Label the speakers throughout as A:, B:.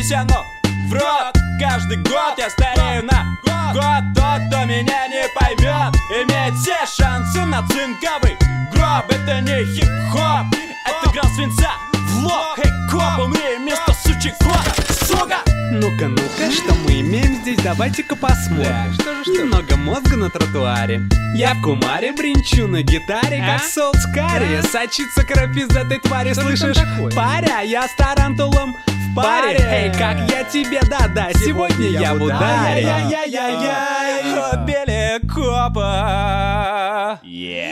A: все, но в рот. Каждый год я старею на год. Тот, кто меня не поймет, имеет все шансы на цинковый гроб. Это не хип-хоп, это грамм свинца в лоб. Эй, коп, умри вместо сучек фото, сука!
B: Ну-ка, ну-ка, что мы имеем здесь? Давайте-ка посмотрим. Немного мозга на тротуаре. Я в кумаре бринчу на гитаре, как соус карри. Сочится кровь из этой твари, слышишь? Паря, я с тарантулом в паре. Эй, как я тебе, да-да, сегодня я в ударе.
A: Я-я-я-я-я, убили копа.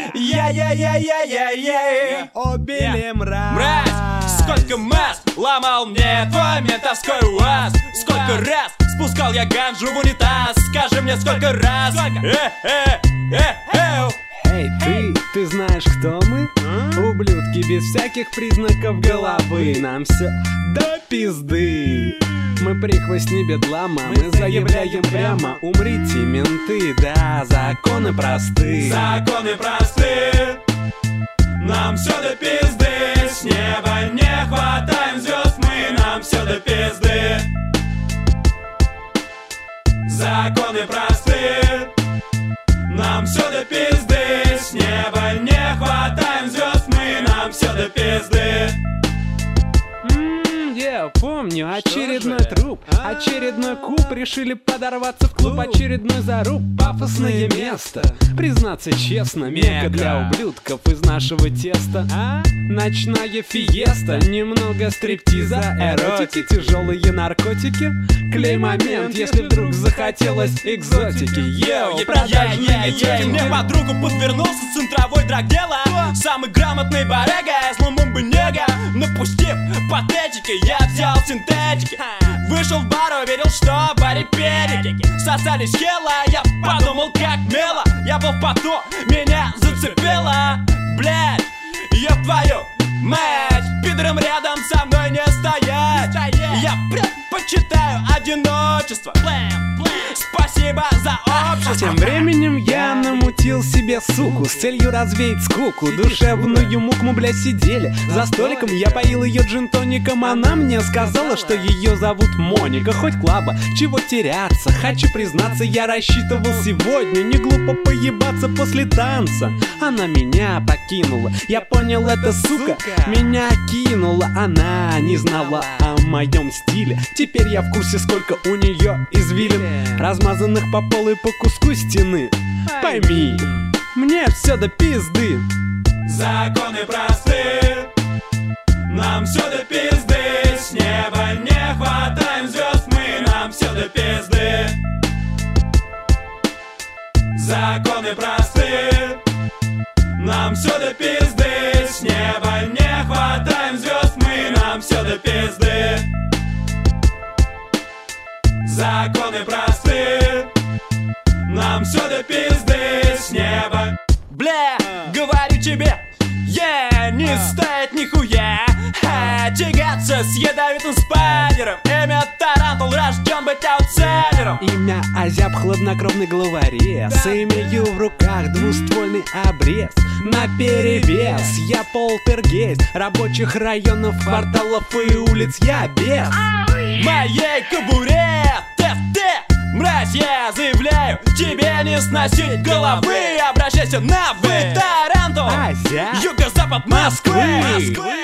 A: Я-я-я-я-я-я,
B: Убили мразь.
A: мразь, сколько масс ломал мне твой ментовской УАЗ. Сколько раз спускал я ганжу в унитаз. Скажи мне, сколько раз.
B: Эй, ты знаешь, кто мы? Ублюдки без всяких признаков головы. Нам все до пизды. Мы прихвостни бедлама, мы заявляем прямо: умрите, менты, да, законы просты.
A: Законы просты, нам все до пизды. С неба не хватаем звезд мы, нам все до пизды. Законы просты, нам все до пизды. С неба не хватаем звезд мы, нам все до пизды.
B: Я помню, очередной труп, очередной куб. Решили подорваться в клуб, очередной заруб. Пафосное место, признаться честно, мекка для ублюдков из нашего теста. Ночная фиеста, немного стриптиза, эротики, тяжелые наркотики. Клей-момент, если вдруг захотелось экзотики. Йоу, продажные тети.
A: Мне подругу подвернулся центровой драгдела. Самый грамотный барыга, злым бы нега. Напустив патетики, я взял синтетики. Вышел в бар, уверил, что в баре передики сосались хела, я подумал, как мило. Я был в поту, меня зацепило. Блядь, ёб твою мать, пидором рядом со мной не стоять. Я предпочитаю одиночество. Спасибо за общество.
B: Тем временем я намутил себе суку с целью развеять скуку. Душевную муку мы, бля, сидели за столиком. Я поил ее джин-тоником. Она мне сказала, что ее зовут Моника. Хоть клаба, чего теряться. Хочу признаться, я рассчитывал сегодня не глупо поебаться после танца. Она меня покинула. Я понял, это сука меня кинула. Она не знала о моем стиле. Теперь я в курсе, сколько у нее извилин, размазанных по полу и по куску стены. Пойми, мне все до пизды.
A: Законы просты, нам все до пизды. С неба не хватаем звезд мы, нам все до пизды. Законы просты, нам все до пизды. С неба не хватаем звезд мы, нам все до пизды. Законы просты, нам все до пизды. С неба. Бля, говорю тебе, не стоит нихуя тягаться с ядовитым спайдером. Имя Тарантул, рожден быть аутсайдером.
B: Имя Азяб, хладнокровный главорез. Имею в руках двуствольный обрез. Наперевес я полтергейст рабочих районов, кварталов и улиц. Я без
A: В моей кобуре ТФТ, мразь, я заявляю, тебе не сносить головы. Обращайся на вы, Тарантул,
B: Азяб,
A: юго-запад Москвы.